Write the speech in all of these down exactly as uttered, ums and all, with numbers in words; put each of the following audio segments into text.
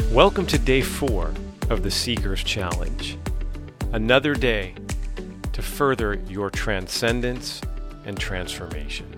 Welcome to day four of the Seeker's Challenge. Another day to further your transcendence and transformation.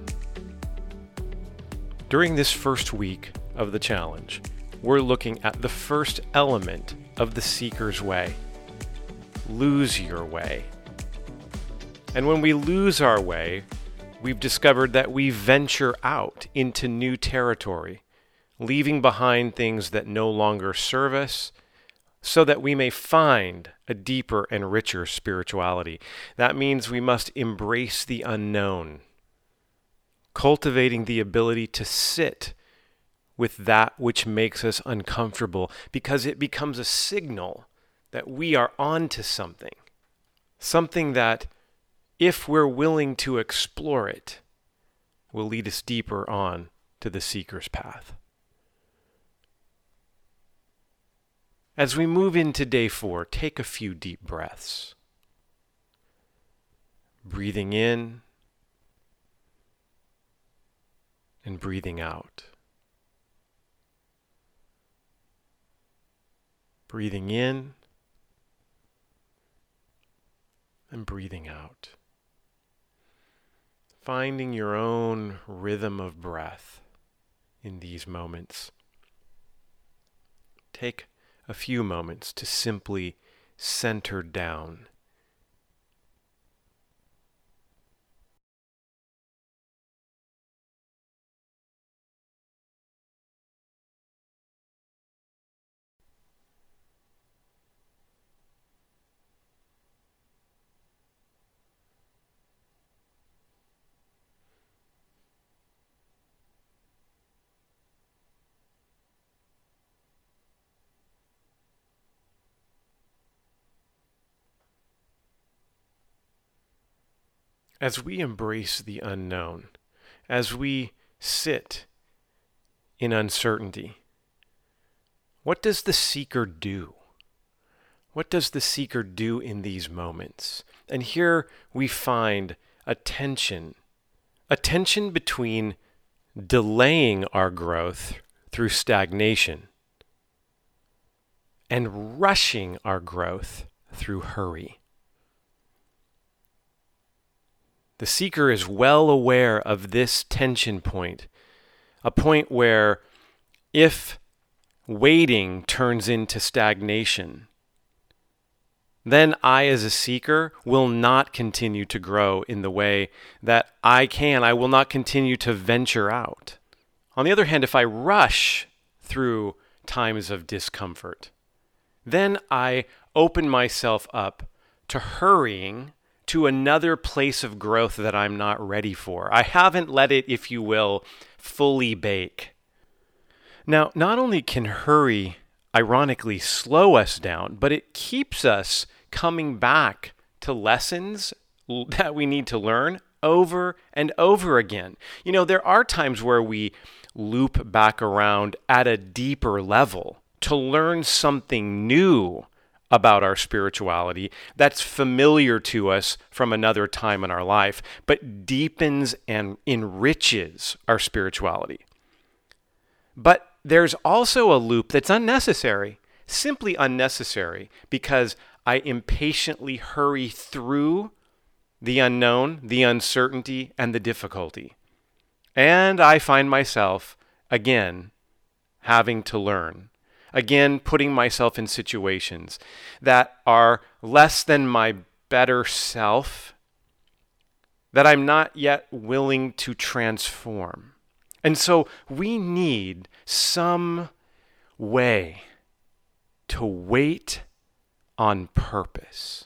During this first week of the challenge, we're looking at the first element of the Seeker's Way. Lose your way. And when we lose our way, we've discovered that we venture out into new territory, leaving behind things that no longer serve us, so that we may find a deeper and richer spirituality. That means we must embrace the unknown, cultivating the ability to sit with that which makes us uncomfortable, because it becomes a signal that we are onto something, something that, if we're willing to explore it, will lead us deeper on to the seeker's path. As we move into day four, take a few deep breaths. Breathing in and breathing out. Breathing in and breathing out. Finding your own rhythm of breath in these moments. Take a few moments to simply center down. As we embrace the unknown, as we sit in uncertainty, what does the seeker do? What does the seeker do in these moments? And here we find a tension, a tension between delaying our growth through stagnation and rushing our growth through hurry. The seeker is well aware of this tension point, a point where if waiting turns into stagnation, then I as a seeker will not continue to grow in the way that I can. I will not continue to venture out. On the other hand, if I rush through times of discomfort, then I open myself up to hurrying to another place of growth that I'm not ready for. I haven't let it, if you will, fully bake. Now, not only can hurry ironically slow us down, but it keeps us coming back to lessons that we need to learn over and over again. You know, there are times where we loop back around at a deeper level to learn something new about our spirituality that's familiar to us from another time in our life, but deepens and enriches our spirituality. But there's also a loop that's unnecessary, simply unnecessary, because I impatiently hurry through the unknown, the uncertainty, and the difficulty. And I find myself, again, having to learn. Again, putting myself in situations that are less than my better self, that I'm not yet willing to transform. And so we need some way to wait on purpose.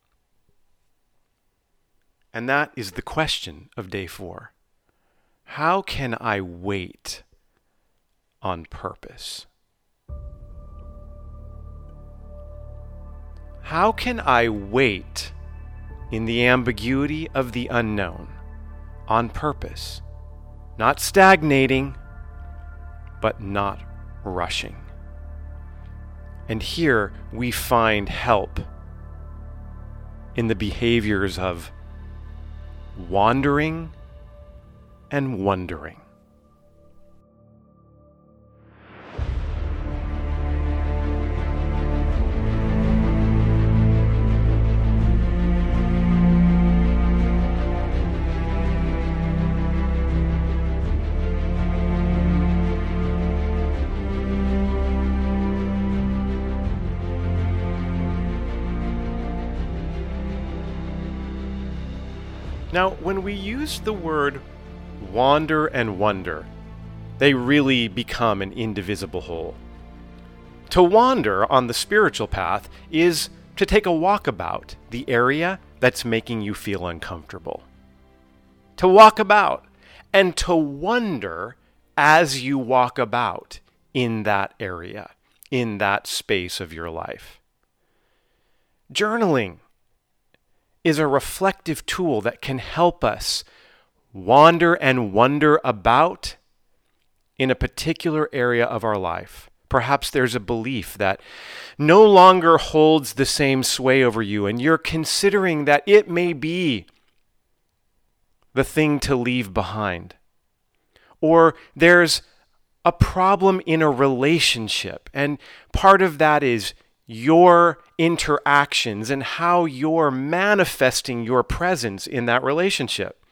And that is the question of day four. How can I wait on purpose? How can I wait in the ambiguity of the unknown on purpose? Not stagnating, but not rushing. And here we find help in the behaviors of wandering and wondering. Now, when we use the word wander and wonder, they really become an indivisible whole. To wander on the spiritual path is to take a walk about the area that's making you feel uncomfortable. To walk about and to wonder as you walk about in that area, in that space of your life. Journaling is a reflective tool that can help us wander and wonder about in a particular area of our life. Perhaps there's a belief that no longer holds the same sway over you, and you're considering that it may be the thing to leave behind. Or there's a problem in a relationship, and part of that is your interactions and how you're manifesting your presence in that relationship.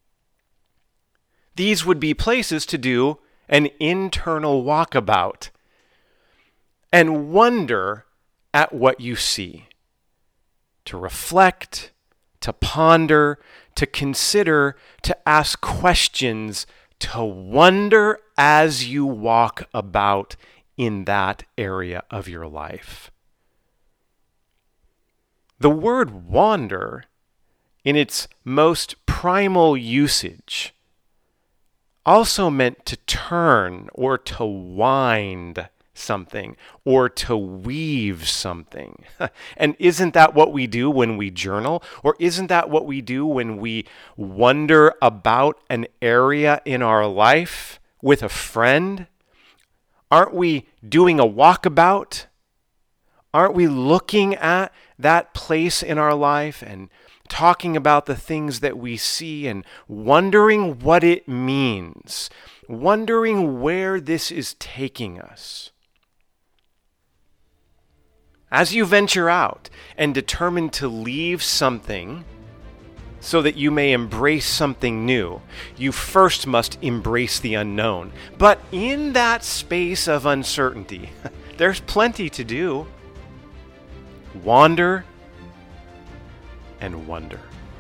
These would be places to do an internal walkabout and wonder at what you see, to reflect, to ponder, to consider, to ask questions, to wonder as you walk about in that area of your life. The word wander, in its most primal usage, also meant to turn or to wind something or to weave something. And isn't that what we do when we journal? Or isn't that what we do when we wonder about an area in our life with a friend? Aren't we doing a walkabout? Aren't we looking at that place in our life and talking about the things that we see and wondering what it means, wondering where this is taking us? As you venture out and determine to leave something so that you may embrace something new, you first must embrace the unknown. But in that space of uncertainty, there's plenty to do. Wander and wonder.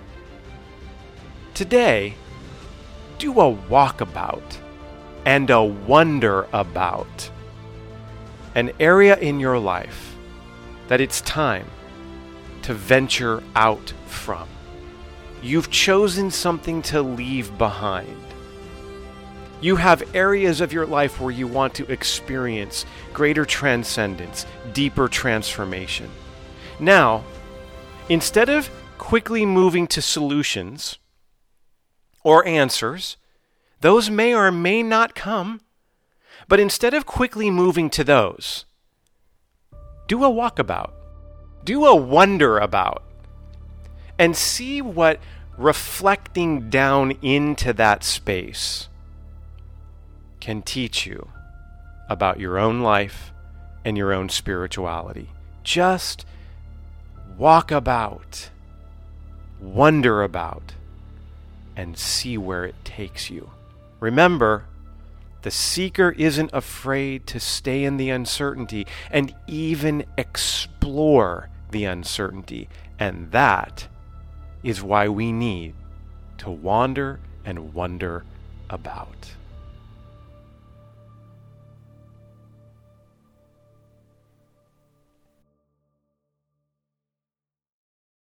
Today, do a walkabout and a wonder about an area in your life that it's time to venture out from. You've chosen something to leave behind. You have areas of your life where you want to experience greater transcendence, deeper transformation. Now, instead of quickly moving to solutions or answers, those may or may not come, but instead of quickly moving to those, do a walkabout, do a wonder about, and see what reflecting down into that space can teach you about your own life and your own spirituality. Just walk about, wonder about, and see where it takes you. Remember, the seeker isn't afraid to stay in the uncertainty and even explore the uncertainty. And that is why we need to wander and wonder about.